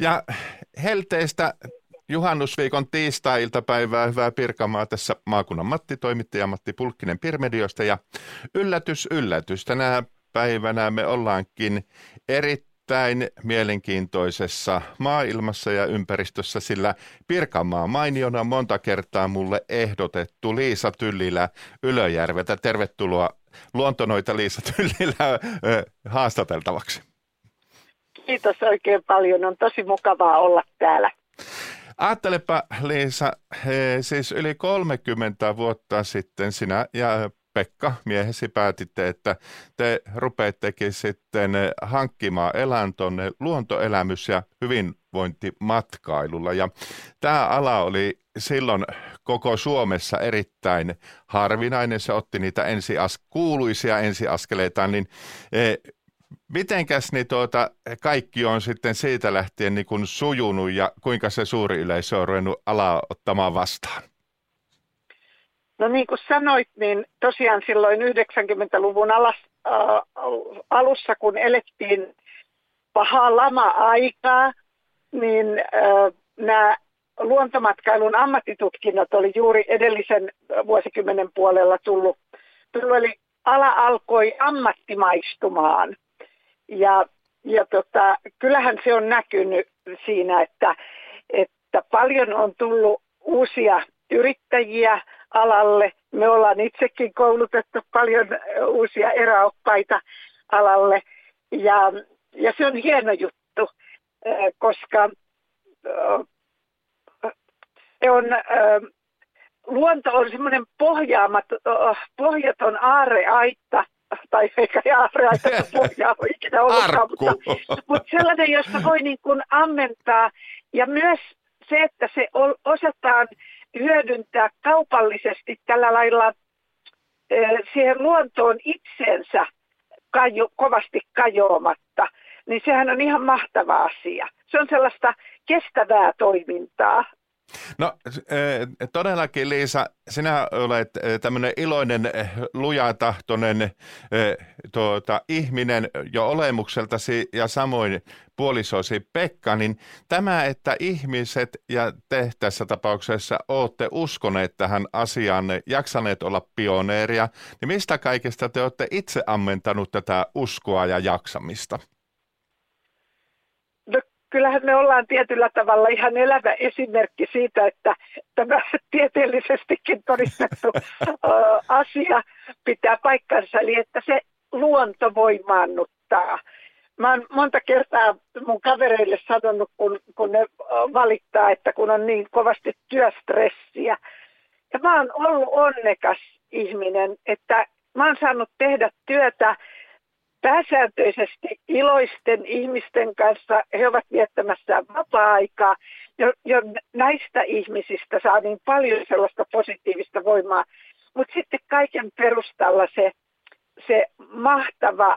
Ja helteistä juhannusviikon tiistai-iltapäivää, hyvää Pirkanmaa, tässä maakunnan Matti, toimittaja Matti Pulkkinen Pirmediosta. Ja yllätys, yllätys, tänä päivänä me ollaankin erittäin mielenkiintoisessa maailmassa ja ympäristössä, sillä Pirkanmaa mainiona monta kertaa mulle ehdotettu Liisa Tyllilä Ylöjärveltä. Tervetuloa luontonoita Liisa Tyllilä haastateltavaksi. Kiitos oikein paljon. On tosi mukavaa olla täällä. Ajattelepa Liisa, siis yli 30 vuotta sitten sinä ja Pekka, miehesi, päätitte, että te rupeattekin sitten hankkimaan elantonne luontoelämys- ja hyvinvointimatkailulla. Ja tämä ala oli silloin koko Suomessa erittäin harvinainen. Se otti niitä kuuluisia ensiaskeleita, niin mitenkäs niin kaikki on sitten siitä lähtien niin kuin sujunut ja kuinka se suuri yleisö on ruvennut alaa ottamaan vastaan? No niin kuin sanoit, niin tosiaan silloin 90-luvun alussa, kun elettiin pahaa lama-aikaa, niin nämä luontomatkailun ammattitutkinnot oli juuri edellisen vuosikymmenen puolella tullut. Eli ala alkoi ammattimaistumaan. Ja kyllähän se on näkynyt siinä, että paljon on tullut uusia yrittäjiä alalle. Me ollaan itsekin koulutettu paljon uusia eräoppaita alalle. Ja se on hieno juttu, koska luonto on semmoinen pohjaton aarreaitta, tai eikä aarreaitta pohjaa ole ikinä ollutkaan, mutta sellainen, josta voi niin kuin ammentaa. Ja myös se, että se osataan hyödyntää kaupallisesti tällä lailla siihen luontoon itsensä kovasti kajoamatta, niin sehän on ihan mahtava asia. Se on sellaista kestävää toimintaa. No todellakin Liisa, sinä olet tämmöinen iloinen, lujatahtoinen ihminen jo olemukseltasi ja samoin puolisosi Pekka, niin tämä, että ihmiset ja te tässä tapauksessa olette uskoneet tähän asiaan, jaksaneet olla pioneeria, niin mistä kaikesta te olette itse ammentanut tätä uskoa ja jaksamista? Kyllähän me ollaan tietyllä tavalla ihan elävä esimerkki siitä, että tämä tieteellisestikin todistettu asia pitää paikkansa, eli että se luonto voimaannuttaa. Mä oon monta kertaa mun kavereille sanonut, kun ne valittaa, että kun on niin kovasti työstressiä. Ja mä oon ollut onnekas ihminen, että mä oon saanut tehdä työtä pääsääntöisesti iloisten ihmisten kanssa. He ovat viettämässä vapaa-aikaa. Jo näistä ihmisistä saa niin paljon sellaista positiivista voimaa. Mutta sitten kaiken perustalla se mahtava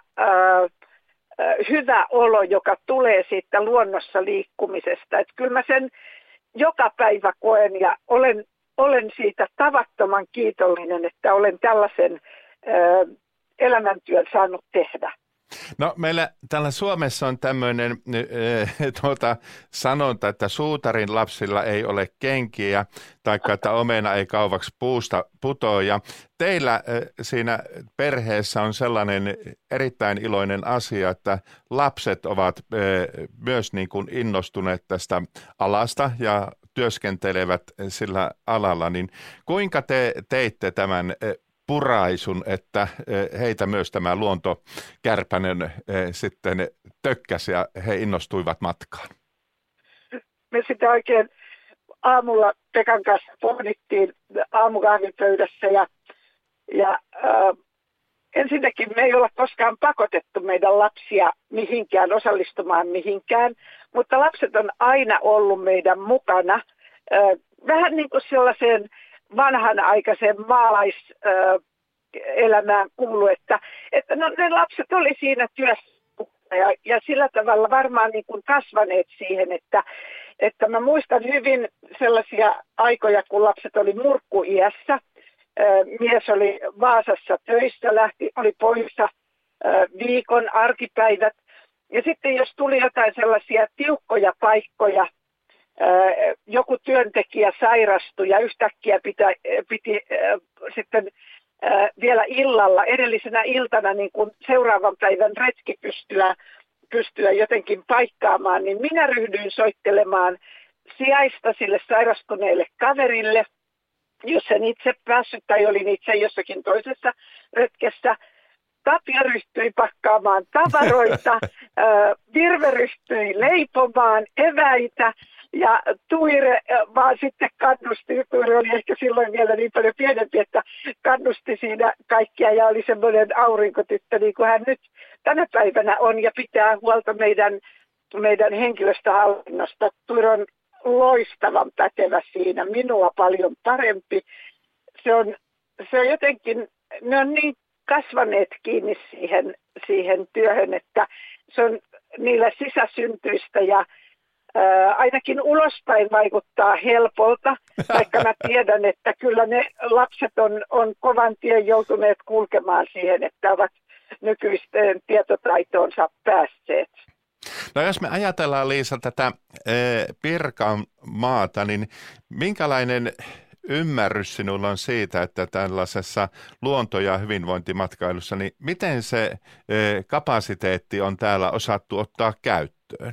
hyvä olo, joka tulee siitä luonnossa liikkumisesta. Et kyllä mä sen joka päivä koen ja olen siitä tavattoman kiitollinen, että olen tällaisen elämäntyön saanut tehdä. No meillä täällä Suomessa on tämmöinen sanonta, että suutarin lapsilla ei ole kenkiä, taikka että omena ei kauaksi puusta putoa. Ja teillä siinä perheessä on sellainen erittäin iloinen asia, että lapset ovat myös niin kuin innostuneet tästä alasta ja työskentelevät sillä alalla. Niin kuinka te teitte tämän puraisun, että heitä myös tämä luontokärpänen sitten tökkäsi ja he innostuivat matkaan? Me sitä oikein aamulla Pekan kanssa pohdittiin aamukahvipöydässä ja ensinnäkin me ei olla koskaan pakotettu meidän lapsia mihinkään, osallistumaan mihinkään, mutta lapset on aina ollut meidän mukana. Vähän niin kuin sellaiseen vanhanaikaiseen maalaiselämään kuului, että ne lapset oli siinä työssä ja sillä tavalla varmaan niin kuin kasvaneet siihen, että mä muistan hyvin sellaisia aikoja, kun lapset oli murkkuiässä. Mies oli Vaasassa töissä, oli poissa viikon arkipäivät Ja sitten jos tuli jotain sellaisia tiukkoja paikkoja, joku työntekijä sairastui ja yhtäkkiä piti sitten vielä illalla, edellisenä iltana niin kuin seuraavan päivän retki pystyä jotenkin paikkaamaan, niin minä ryhdyin soittelemaan sijaista sille sairastuneelle kaverille, jos en itse päässyt tai olin itse jossakin toisessa retkessä. Tapio ryhtyi pakkaamaan tavaroita, Virve ryhtyi leipomaan eväitä ja Tuire vaan sitten kannusti. Tuire oli ehkä silloin vielä niin paljon pienempi, että kannusti siinä kaikkia ja oli semmoinen aurinkotyttö niin kuin hän nyt tänä päivänä on ja pitää huolta meidän henkilöstöhallinnosta. Tuire on loistavan pätevä siinä, minua paljon parempi. Se on jotenkin, ne on niin kasvaneet kiinni siihen työhön, että se on niillä sisäsyntyistä ja ainakin ulospäin vaikuttaa helpolta, vaikka mä tiedän, että kyllä ne lapset on kovan tien joutuneet kulkemaan siihen, että ovat nykyisten tietotaitoonsa päässeet. No jos me ajatellaan, Liisa, tätä Pirkanmaata, niin minkälainen ymmärrys sinulla on siitä, että tällaisessa luonto- ja hyvinvointimatkailussa, niin miten se kapasiteetti on täällä osattu ottaa käyttöön?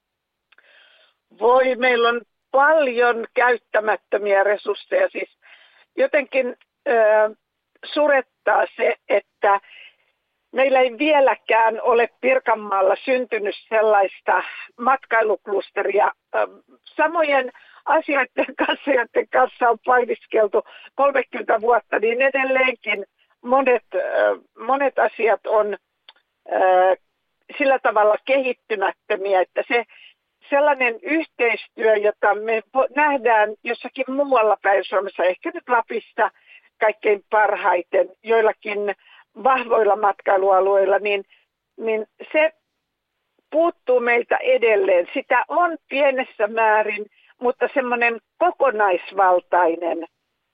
Meillä on paljon käyttämättömiä resursseja. Siis jotenkin surettaa se, että meillä ei vieläkään ole Pirkanmaalla syntynyt sellaista matkailuklusteria. Samojen asioiden kanssa, joiden kanssa on painiskeltu 30 vuotta, niin edelleenkin monet asiat on sillä tavalla kehittymättömiä, että se sellainen yhteistyö, jota me nähdään jossakin muualla päin Suomessa, ehkä nyt Lapissa kaikkein parhaiten, joillakin vahvoilla matkailualueilla, niin se puuttuu meiltä edelleen. Sitä on pienessä määrin, mutta semmoinen kokonaisvaltainen,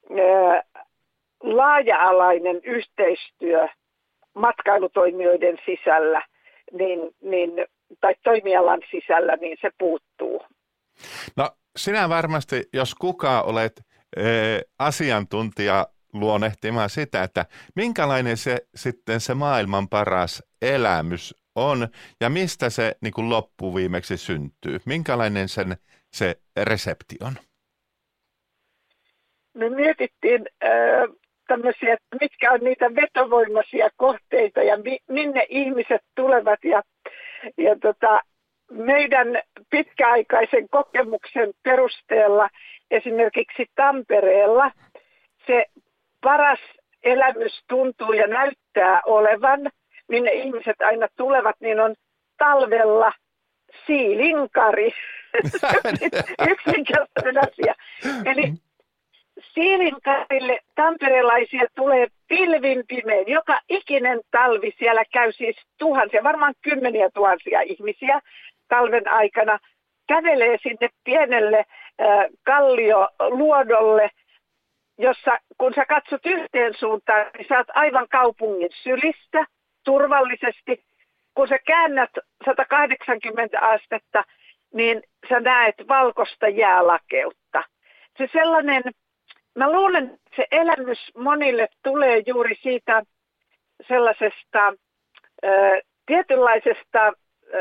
laaja-alainen yhteistyö matkailutoimijoiden sisällä tai toimialan sisällä, niin se puuttuu. No sinä varmasti, jos kukaan olet asiantuntija luonnehtimaan sitä, että minkälainen se maailman paras elämys on ja mistä se niin kuin loppuviimeksi syntyy? Minkälainen se resepti on? Me mietittiin tämmöisiä, että mitkä on niitä vetovoimaisia kohteita ja minne ihmiset tulevat. Ja meidän pitkäaikaisen kokemuksen perusteella esimerkiksi Tampereella se paras elämys tuntuu ja näyttää olevan, minne ihmiset aina tulevat, niin on talvella Siilinkari. Yksinkertainen asia. Eli Siilinkarille tamperelaisia tulee pilvin pimein. Joka ikinen talvi siellä käy siis tuhansia, varmaan 10 000 ihmisiä talven aikana. Kävelee sinne pienelle kallioluodolle, jossa kun sä katsot yhteen suuntaan, niin sä oot aivan kaupungin sylissä turvallisesti. Kun sä käännät 180 astetta, niin sä näet valkoista jäälakeutta. Se sellainen, mä luulen, että se elämys monille tulee juuri siitä sellaisesta tietynlaisesta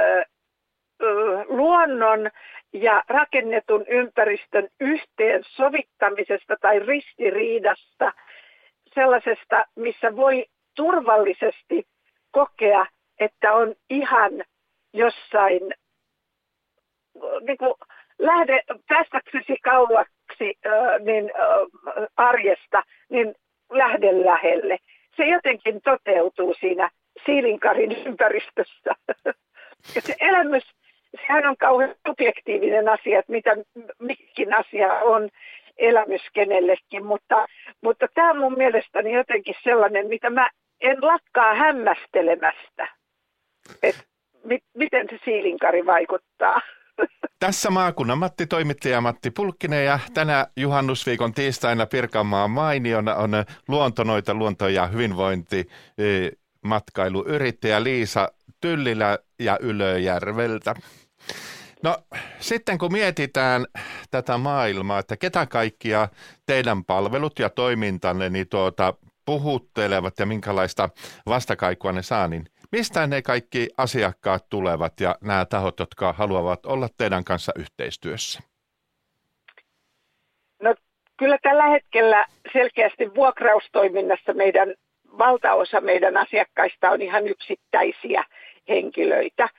luonnon ja rakennetun ympäristön yhteensovittamisesta tai ristiriidasta, sellaisesta, missä voi turvallisesti kokea, että on ihan jossain, niin kuin päästäksesi kauaksi arjesta, niin lähde lähelle. Se jotenkin toteutuu siinä Siilinkarin ympäristössä. Ja se elämys, sehän on kauhean subjektiivinen asia, että mikin asia on elämys kenellekin, mutta tämä on mun mielestäni jotenkin sellainen, mitä mä en lakkaa hämmästelemästä, että miten se Siilinkari vaikuttaa. Tässä maakunnan Matti, toimittaja Matti Pulkkinen, ja tänä juhannusviikon tiistaina Pirkanmaan mainiona on luonto- ja hyvinvointimatkailuyrittäjä Liisa Tyllilä ja Ylöjärveltä. No sitten kun mietitään tätä maailmaa, että ketä kaikkia teidän palvelut ja toimintanne niin puhuttelevat ja minkälaista vastakaikua ne saa, niin mistä ne kaikki asiakkaat tulevat ja nämä tahot, jotka haluavat olla teidän kanssa yhteistyössä? No kyllä tällä hetkellä selkeästi vuokraustoiminnassa valtaosa meidän asiakkaista on ihan yksittäisiä henkilöitä.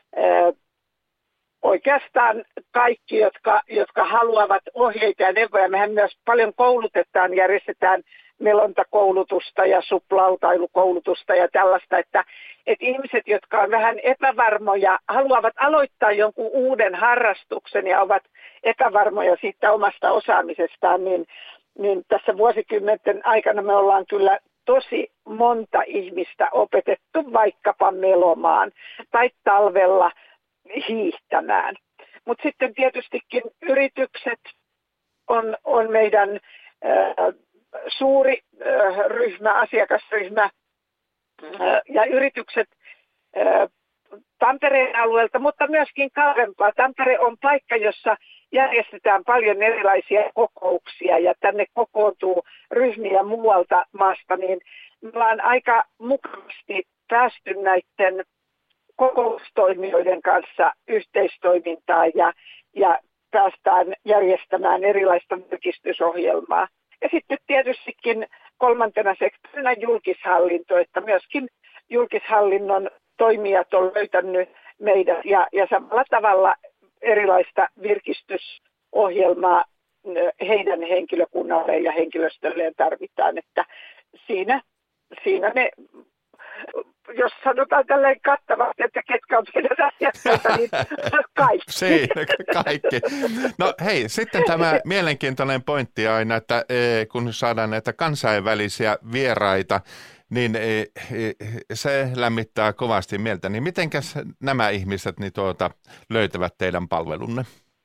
Oikeastaan kaikki, jotka haluavat ohjeita ja neuvoja. Mehän myös paljon koulutetaan, järjestetään melontakoulutusta ja suplautailukoulutusta ja tällaista, että ihmiset, jotka on vähän epävarmoja, haluavat aloittaa jonkun uuden harrastuksen ja ovat epävarmoja siitä omasta osaamisestaan, niin tässä vuosikymmenten aikana me ollaan kyllä tosi monta ihmistä opetettu vaikkapa melomaan tai talvella hiihtämään. Mutta sitten tietystikin yritykset on meidän suuri asiakasryhmä ja yritykset Tampereen alueelta, mutta myöskin kauempaa. Tampere on paikka, jossa järjestetään paljon erilaisia kokouksia ja tänne kokoontuu ryhmiä muualta maasta, niin me ollaan aika mukavasti päästy näiden kokoustoimijoiden kanssa yhteistoimintaan ja päästään järjestämään erilaista virkistysohjelmaa. Ja sitten tietystikin kolmantena sektorina julkishallinto, että myöskin julkishallinnon toimijat on löytänyt meidät ja samalla tavalla erilaista virkistysohjelmaa heidän henkilökunnalleen ja henkilöstölleen tarvitaan, että siinä ne, jos sanotaan tälleen kattavasti, että ketkä on meidän asiakkaita, niin kaikki. Siinä kaikki. No hei, sitten tämä mielenkiintoinen pointti aina, että kun saadaan näitä kansainvälisiä vieraita, niin se lämmittää kovasti mieltä. Niin mitenkäs nämä ihmiset niin löytävät teidän palvelunne?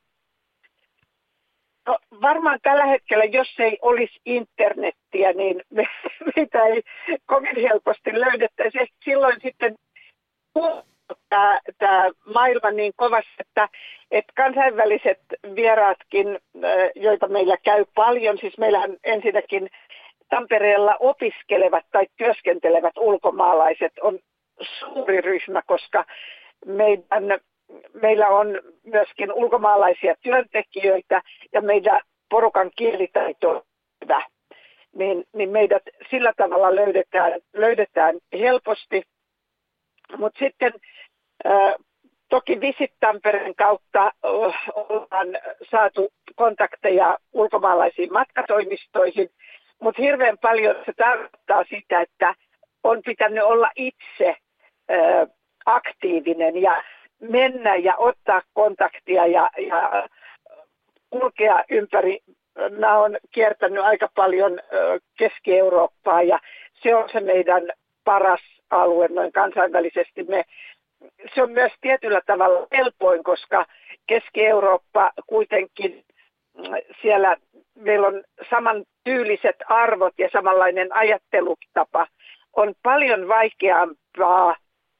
No, varmaan tällä hetkellä, jos ei olisi internettiä, niin meitä ei kovin helposti löydettäisi. Silloin sitten tämä maailma niin kovasti, että kansainväliset vieraatkin, joita meillä käy paljon, siis meillähän ensinnäkin Tampereella opiskelevat tai työskentelevät ulkomaalaiset on suuri ryhmä, koska meillä on myöskin ulkomaalaisia työntekijöitä ja meidän porukan kielitaito on hyvä. Niin meidät sillä tavalla löydetään helposti. Mutta sitten toki Visit Tampereen kautta ollaan saatu kontakteja ulkomaalaisiin matkatoimistoihin, mutta hirveän paljon se tarkoittaa sitä, että on pitänyt olla itse aktiivinen ja mennä ja ottaa kontaktia ja kulkea ympäri. Mä oon kiertänyt aika paljon Keski-Eurooppaa ja se on se meidän paras alue noin kansainvälisesti. Se on myös tietyllä tavalla helpoin, koska Keski-Eurooppa kuitenkin siellä meillä on samantyyliset arvot ja samanlainen ajattelutapa. On paljon vaikeampaa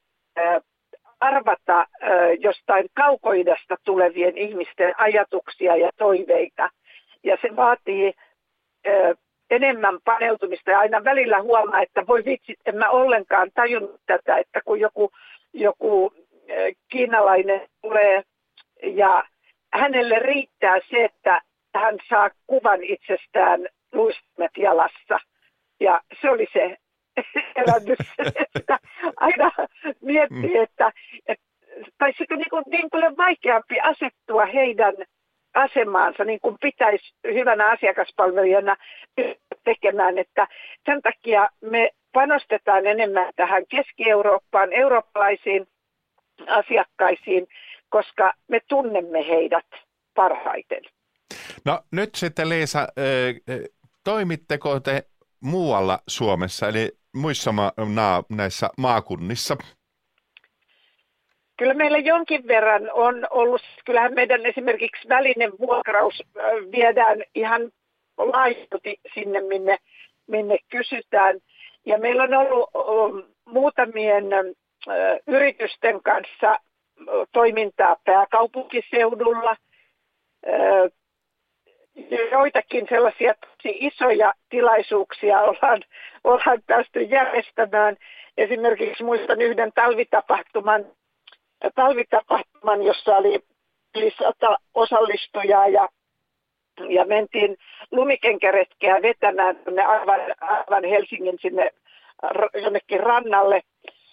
arvata jostain kaukoidasta tulevien ihmisten ajatuksia ja toiveita. Ja se vaatii enemmän paneutumista ja aina välillä huomaa, että voi vitsi, en mä ollenkaan tajunnut tätä, että kun joku kiinalainen tulee ja hänelle riittää se, että hän saa kuvan itsestään luistimet jalassa. Ja se oli se elämys, että aina miettii, että tai sitten niin paljon vaikeampi asettua heidän asemaansa, niin kuin pitäisi hyvänä asiakaspalvelijana tekemään, että sen takia me panostetaan enemmän tähän Keski-Eurooppaan, eurooppalaisiin asiakkaisiin, koska me tunnemme heidät parhaiten. No nyt sitten Liisa, toimitteko te muualla Suomessa, eli muissa näissä maakunnissa? Kyllä meillä jonkin verran on ollut, kyllähän meidän esimerkiksi välinen vuokraus viedään ihan laajalti sinne, minne kysytään. Ja meillä on ollut muutamien yritysten kanssa toimintaa pääkaupunkiseudulla. Joitakin sellaisia tosi isoja tilaisuuksia ollaan päästy järjestämään. Esimerkiksi muistan yhden talvitapahtuman, jossa oli yli 100 osallistujaa ja mentiin lumikenkäretkeä vetämään aivan Helsingin sinne jonnekin rannalle.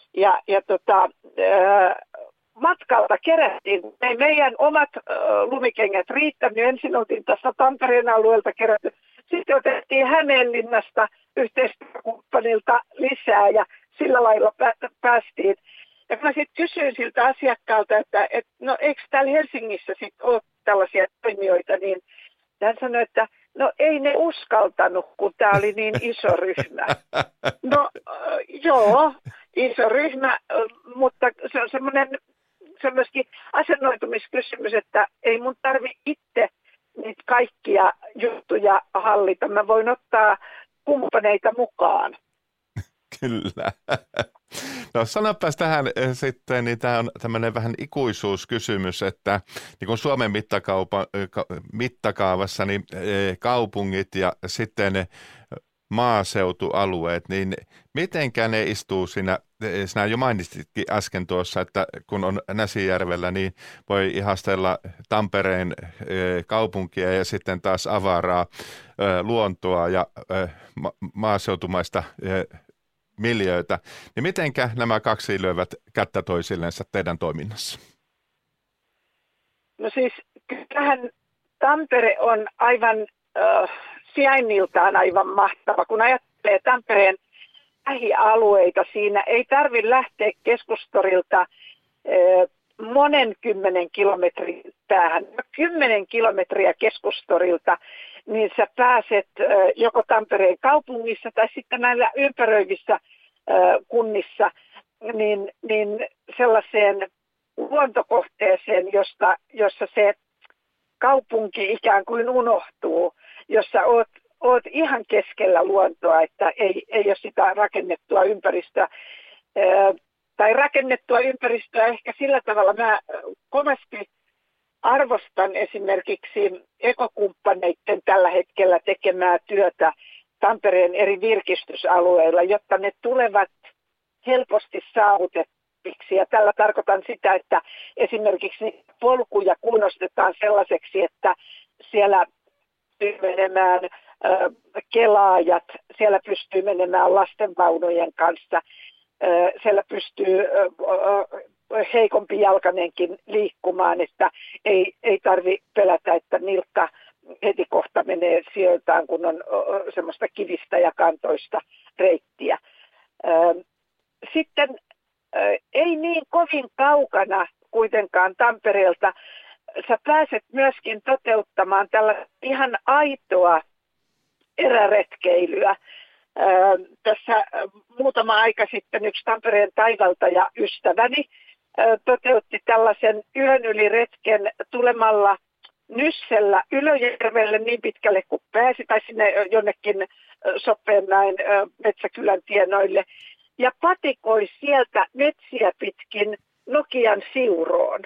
Matkalta kerättiin, ei meidän omat lumikengät riittänyt. Ensin oltiin tässä Tampereen alueelta kerätty. Sitten otettiin Hämeenlinnasta yhteistyökumppanilta lisää ja sillä lailla päästiin. Ja kun mä sitten kysyin siltä asiakkaalta, että no eikö täällä Helsingissä sitten ole tällaisia toimijoita, niin hän sanoi, että no ei ne uskaltanut, kun tämä oli niin iso ryhmä. No joo, iso ryhmä, mutta se on se on myöskin asennoitumiskysymys, että ei mun tarvi itse niitä kaikkia juttuja hallita. Mä voin ottaa kumppaneita mukaan. Kyllä. No sanopas tähän sitten, niin tämä on tämmöinen vähän ikuisuuskysymys, että niin kuin Suomen mittakaavassa niin kaupungit ja sitten maaseutualueet, niin mitenkä ne istuu siinä, sinä jo mainitsitkin äsken tuossa, että kun on Näsijärvellä, niin voi ihastella Tampereen kaupunkia ja sitten taas avaraa luontoa ja maaseutumaista miljöitä. Niin mitenkä nämä kaksi lyövät kättä toisillensa teidän toiminnassa? No siis kyllähän Tampere on aivan sijainniltaan aivan mahtava. Kun ajattelee Tampereen lähialueita, siinä ei tarvitse lähteä keskustorilta monen 10 kilometrin päähän. 10 kilometriä keskustorilta, niin sä pääset joko Tampereen kaupungissa tai sitten näillä ympäröivissä kunnissa niin sellaiseen luontokohteeseen, jossa se kaupunki ikään kuin unohtuu, jossa oot ihan keskellä luontoa, että ei ole sitä rakennettua ympäristöä. Tai rakennettua ympäristöä ehkä sillä tavalla mä kovasti arvostan esimerkiksi ekokumppaneiden tällä hetkellä tekemää työtä Tampereen eri virkistysalueilla, jotta ne tulevat helposti saavutettaviksi. Ja tällä tarkoitan sitä, että esimerkiksi polkuja kunnostetaan sellaiseksi, että siellä pystyy menemään kelaajat, siellä pystyy menemään lastenvaunujen kanssa, siellä pystyy heikompi jalkanenkin liikkumaan, että ei tarvitse pelätä, että nilkka heti kohta menee sijoiltaan, kun on semmoista kivistä ja kantoista reittiä. Sitten ei niin kovin kaukana kuitenkaan Tampereelta sä pääset myöskin toteuttamaan tällä ihan aitoa eräretkeilyä. Tässä muutama aika sitten yksi Tampereen taivaltaja ystäväni toteutti tällaisen yön yli retken tulemalla Nyssellä Ylöjärvelle niin pitkälle kuin pääsi, tai sinne jonnekin Soppeenmäen Metsäkylän tienoille, ja patikoi sieltä metsiä pitkin Nokian Siuroon.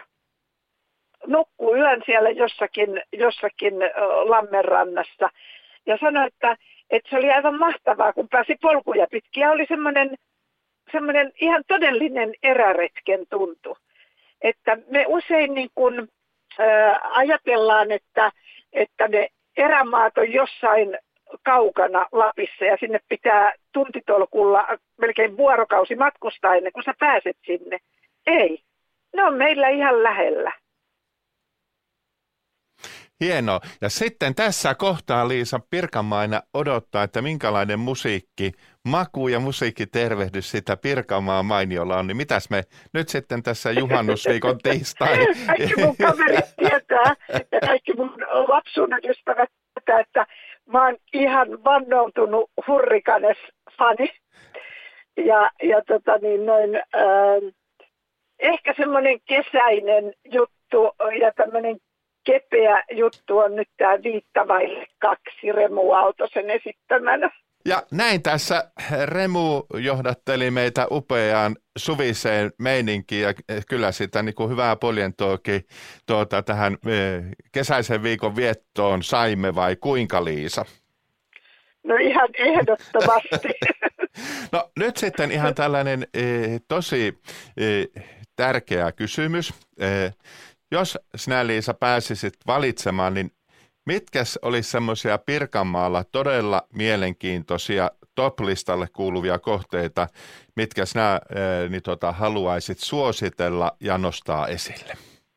Nukkui yön siellä jossakin lammenrannassa ja sanoi, että se oli aivan mahtavaa, kun pääsi polkuja pitkin. Ja oli semmoinen ihan todellinen eräretken tuntu. Että me usein niin kuin, ajatellaan, että ne erämaat on jossain kaukana Lapissa ja sinne pitää tuntitolkulla melkein vuorokausi matkustaa ennen kuin sä pääset sinne. Ei, ne on meillä ihan lähellä. Hienoa. Ja sitten tässä kohtaa Liisa Pirkanmaina odottaa, että minkälainen maku ja musiikkitervehdys sitä Pirkanmaan mainiolla on. Niin mitäs me nyt sitten tässä juhannusviikon tiistai? Kaikki mun kaverit tietää ja kaikki mun lapsuuden ystävät tietää, että mä oon ihan vannoutunut Hurrikanes-fani. Ehkä semmoinen kesäinen juttu ja tämmöinen kepeä juttu on nyt tämä 5 vaille 2 Remu Aaltosen esittämänä. Ja näin tässä Remu johdatteli meitä upeaan suviseen meininkiin ja kyllä sitä niin kuin hyvää poljentoakin tähän kesäisen viikon viettoon saimme vai kuinka, Liisa? No ihan ehdottomasti. No nyt sitten ihan tällainen tosi tärkeä kysymys. Jos sinä, Liisa, pääsisit valitsemaan, niin mitkäs olisi semmoisia Pirkanmaalla todella mielenkiintoisia top-listalle kuuluvia kohteita, mitkä sinä haluaisit suositella ja nostaa esille?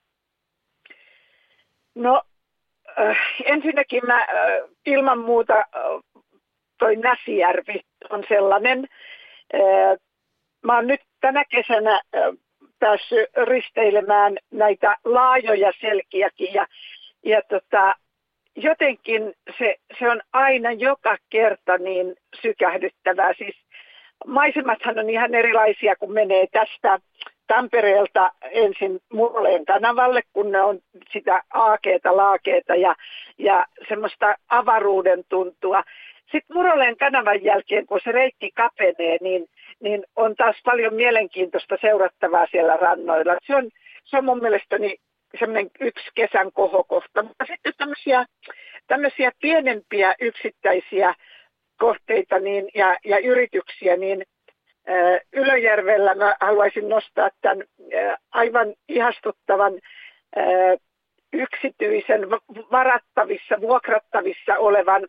No ensinnäkin mä ilman muuta toi Näsijärvi on sellainen. Mä oon nyt tänä kesänä päässyt risteilemään näitä laajoja selkiäkin ja jotenkin se on aina joka kerta niin sykähdyttävää. Siis maisemathan on ihan erilaisia, kun menee tästä Tampereelta ensin Muroleen kanavalle, kun ne on sitä aakeeta, laakeeta ja semmoista avaruuden tuntua. Sitten Muroleen kanavan jälkeen, kun se reitti kapenee, niin on taas paljon mielenkiintoista seurattavaa siellä rannoilla. Se on mun mielestäni semmoinen yksi kesän kohokohta. Mutta sitten tämmöisiä pienempiä yksittäisiä kohteita ja yrityksiä, niin Ylöjärvellä mä haluaisin nostaa tämän aivan ihastuttavan yksityisen varattavissa, vuokrattavissa olevan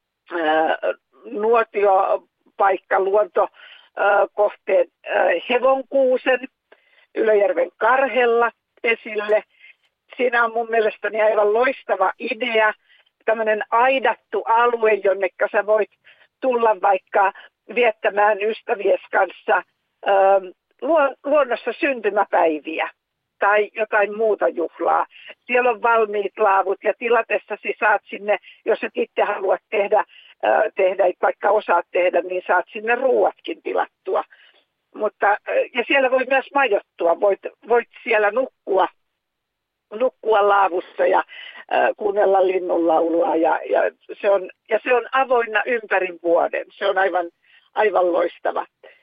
nuotiopaikka, luontokohteen Hevonkuusen Ylöjärven Karhella esille. Siinä on mun mielestäni aivan loistava idea, tämmöinen aidattu alue, jonne sä voit tulla vaikka viettämään ystävies kanssa luonnossa syntymäpäiviä tai jotain muuta juhlaa. Siellä on valmiit laavut ja tilatessasi saat sinne, jos et itse haluat tehdä vaikka osaat tehdä, niin saat sinne ruuatkin tilattua. Ja siellä voi myös majoittua, voit siellä nukkua laavussa ja kuunnella linnunlaulua ja se on avoinna ympäri vuoden. Se on aivan loistava.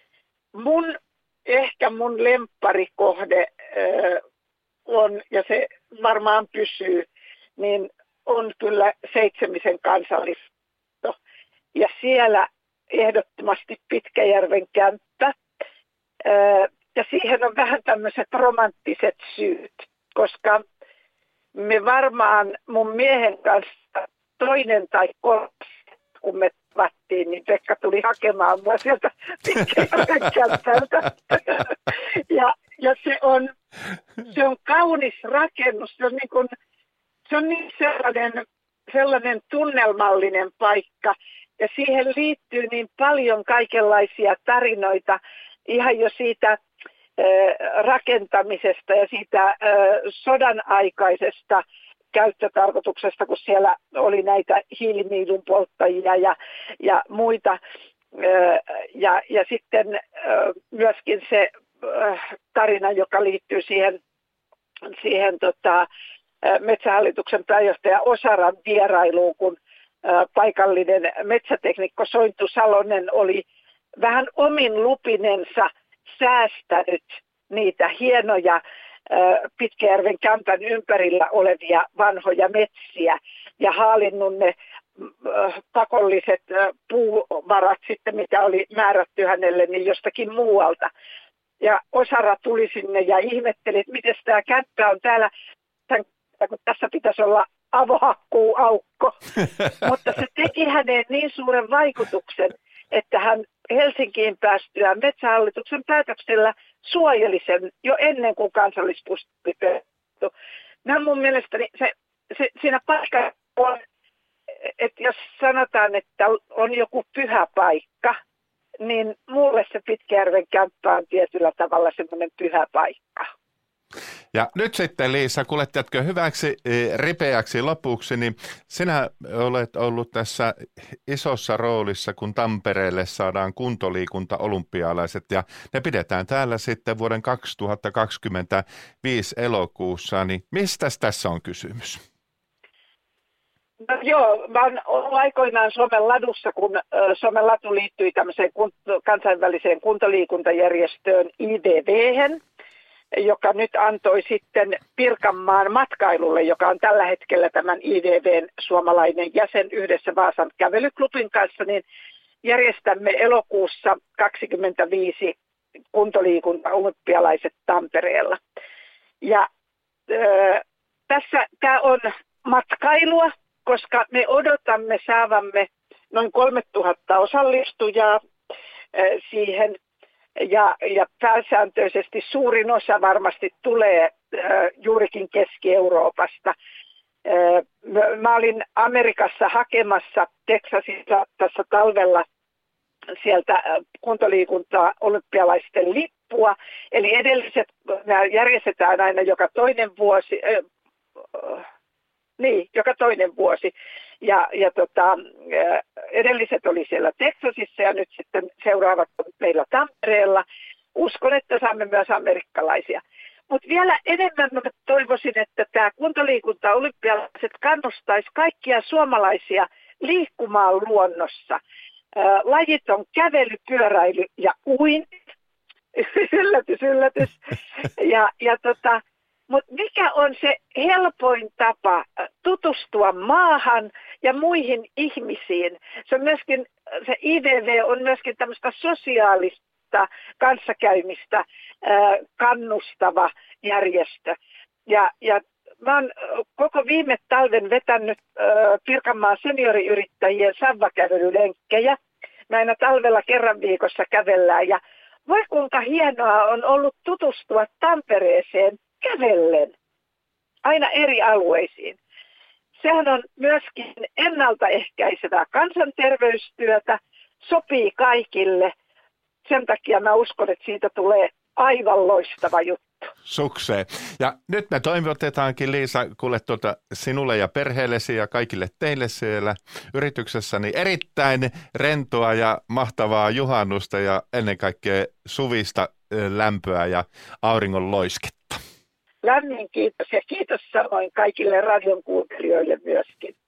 Ehkä mun lempparikohde on, ja se varmaan pysyy, niin on kyllä Seitsemisen kansallispuisto. Ja siellä ehdottomasti Pitkäjärven kämppä. Ja siihen on vähän tämmöiset romanttiset syyt, koska me varmaan mun miehen kanssa toinen tai kolmas, kun me tavattiin, niin Pekka tuli hakemaan mua sieltä Pitkäjärven kämppältä. Ja se on kaunis rakennus, se on niin sellainen tunnelmallinen paikka ja siihen liittyy niin paljon kaikenlaisia tarinoita ihan jo siitä rakentamisesta ja siitä sodan aikaisesta käyttötarkoituksesta, kun siellä oli näitä hiiliniilun polttajia ja muita. Ja sitten myöskin se tarina, joka liittyy siihen Metsähallituksen pääjohtaja Osaran vierailuun, kun paikallinen metsäteknikko Sointu Salonen oli vähän omin lupinensa säästänyt niitä hienoja Pitkäjärven kämpän ympärillä olevia vanhoja metsiä ja haalinnut ne pakolliset puuvarat sitten, mitä oli määrätty hänelle, niin jostakin muualta. Ja Osara tuli sinne ja ihmetteli, että miten tämä kämppä on täällä, kun tässä pitäisi olla avohakkuuaukko. Mutta se teki häneen niin suuren vaikutuksen, että hän Helsinkiin päästyään Metsähallituksen päätöksellä suojeli sen jo ennen kuin kansallispuisto oli perustettu. Mun mielestäni siinä paikka on, että jos sanotaan, että on joku pyhä paikka, niin mulle se Pitkäjärven kämppä on tietyllä tavalla semmoinen pyhä paikka. Ja nyt sitten, Liisa, kuljettajatko hyväksi ripeäksi lopuksi, niin sinä olet ollut tässä isossa roolissa, kun Tampereelle saadaan kuntoliikunta-olympialaiset, ja ne pidetään täällä sitten vuoden 2025 elokuussa, niin mistä tässä on kysymys? No joo, mä oon ollut aikoinaan Suomen Ladussa, kun Suomen Latu liittyi tämmöiseen kansainväliseen kuntoliikuntajärjestöön IDV:hen, joka nyt antoi sitten Pirkanmaan matkailulle, joka on tällä hetkellä tämän IDV:n suomalainen jäsen yhdessä Vaasan kävelyklubin kanssa, niin järjestämme elokuussa 25 kuntoliikunta-olympialaiset Tampereella. Ja tässä tämä on matkailua, koska me odotamme saavamme noin 3000 osallistujaa siihen. Ja pääsääntöisesti suurin osa varmasti tulee juurikin Keski-Euroopasta. Mä olin Amerikassa hakemassa Texasissa tässä talvella sieltä kuntoliikuntaa olympialaisten lippua. Eli edelliset nämä järjestetään aina joka toinen vuosi. Joka toinen vuosi. Ja edelliset oli siellä Texasissa ja nyt sitten seuraavat on meillä Tampereella. Uskon, että saamme myös amerikkalaisia. Mutta vielä enemmän mä toivoisin, että tämä kuntoliikunta-olympialaiset kannustaisi kaikkia suomalaisia liikkumaan luonnossa. Lajit on kävely, pyöräily ja uinti. Yllätys, yllätys. Mutta mikä on se helpoin tapa tutustua maahan ja muihin ihmisiin? Se IDV on myöskin tämmöistä sosiaalista kanssakäymistä kannustava järjestö. Ja mä oon koko viime talven vetänyt Pirkanmaan senioriyrittäjien savvakävelylenkkejä. Mä aina talvella kerran viikossa kävellään ja voi kuinka hienoa on ollut tutustua Tampereeseen kävellen aina eri alueisiin. Sehän on myöskin ennaltaehkäisevää kansanterveystyötä, sopii kaikille. Sen takia mä uskon, että siitä tulee aivan loistava juttu. Sukseen. Ja nyt me toivotetaankin, Liisa, kuule sinulle ja perheellesi ja kaikille teille siellä yrityksessäni erittäin rentoa ja mahtavaa juhannusta ja ennen kaikkea suvista lämpöä ja auringon loisketta. Lämmin kiitos ja kiitos samoin kaikille radion kuuntelijoille myöskin.